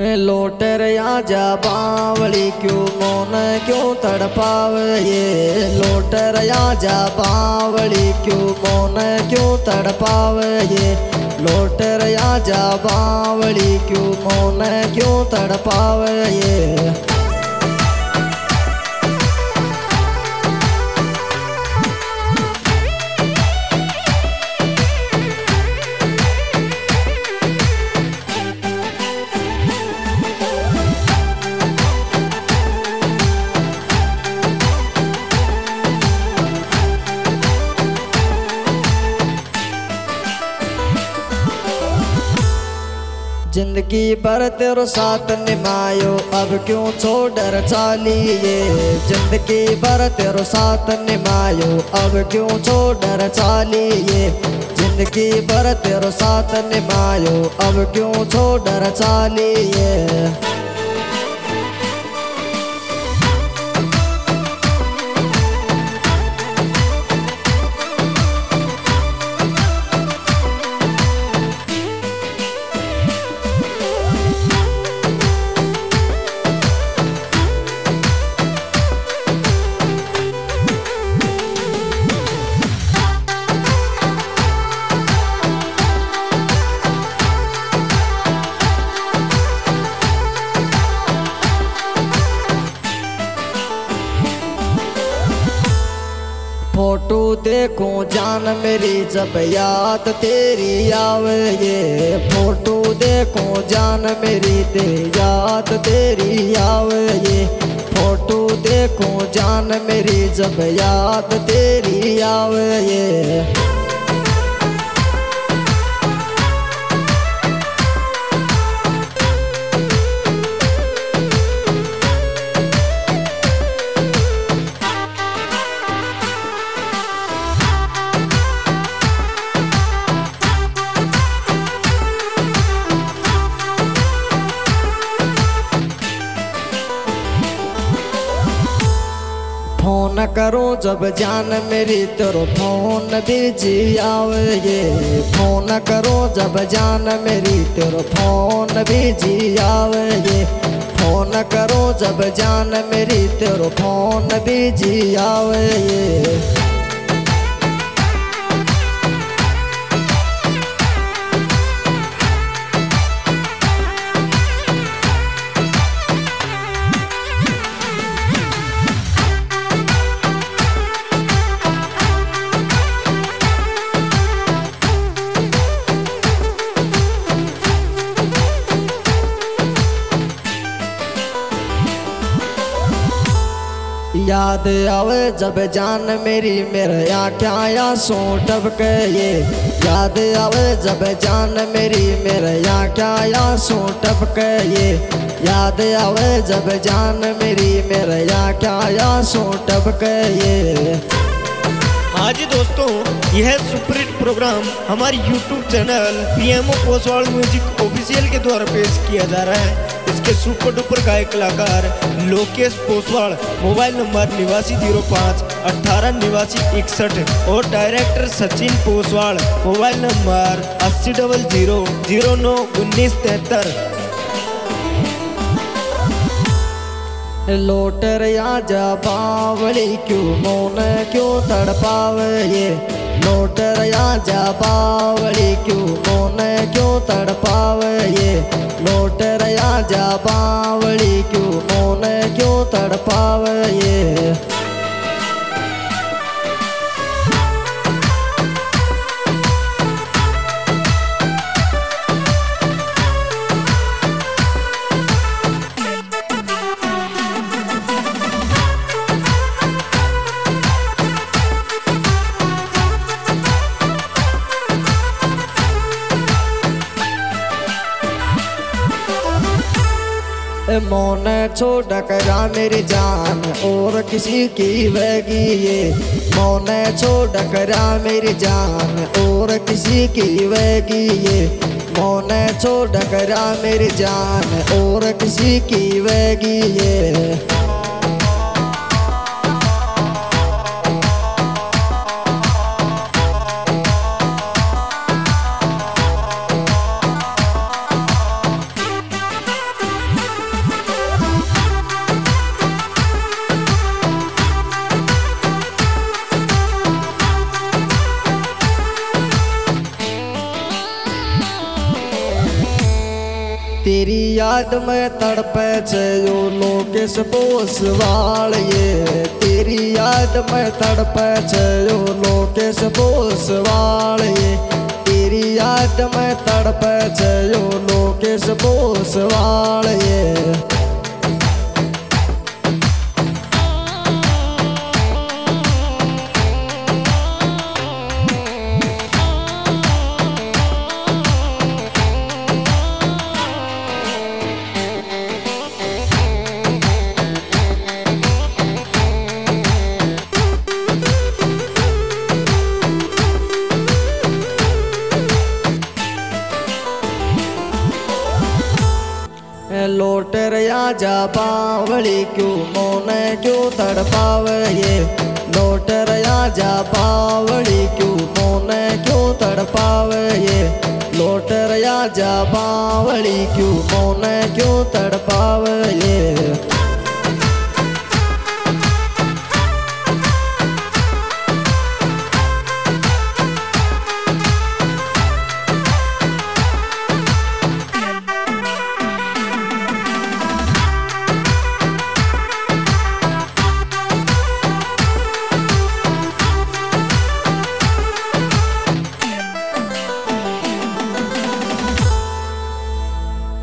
लोटर आजा बावली क्यों मौन क्यों तड़पावे ये। लोटर आजा बावली क्यों मौन क्यों तड़पावे ये। लोटर आजा बावली क्यों मौन क्यों तड़पावे ये। जिंदगी भर तेरो साथ निभायो अब क्यों छोड़ चालिए। जिंदगी भर तेरो साथ निभायो अब क्यों छोड़ चालिए। जिंदगी भर तेरो साथ निभायो अब क्यों छोड़ चालिए। फोटो देखूं जान मेरी जब याद तेरी आवे ये। फोटो देखूं जान मेरी ते याद तेरी आवे ये। फोटो देखूं जान मेरी जब याद तेरी आवे ये। फोन करो जब जान मेरी तेरो फोन बिजी आवे ये। फोन करो जब जान मेरी तेरो फोन बिजी आवे ये। फोन करो जब जान मेरी तेरो फोन बिजी आवे ये। याद आवे जब जान मेरी मेरे आँखें आंसू टपके ये। याद आवे जब जान मेरी मेरे आँखें आंसू टपके ये। याद आवे जब जान मेरी मेरे आँखें आंसू टपके ये। हाँ जी दोस्तों, यह सुपरहिट प्रोग्राम हमारी YouTube channel PMO Poswal music official के द्वारा पेश किया जा रहा है। इसके सुपर डुपर गायक कलाकार लोकेश पोसवाल, मोबाइल नंबर 8905 18 8961 और director Sachin Poswal, mobile number 8000 09 1973। लोटर आजा बावली क्यों मौन क्यों तड़पावे ये। लोटर आजा बावली क्यों मौन क्यों तड़पावे ये। लोटर आजा बावली क्यों मौन क्यों तड़पावे ये। मौन छोड़ करा मेरी जान और किसी की वगी ये। मौन छोड़ करा मेरी जान और किसी की वगी ये। मौन छोड़ करा मेरी जान और किसी की वगी ये। तेरी याद में तड़पे छे यो लोकेश पोसवाल ये तेरी याद में तड़पे छे यो लोकेश पोसवाल ये तेरी याद में तड़पे छे यो लोकेश पोसवाल ये लोटर आजा बावली क्यों मोने क्यों तड़पावे ये लोटर आजा बावली क्यों मोने क्यों तड़पावे ये लोटर आजा बावली क्यों मोने क्यों तड़पावे ये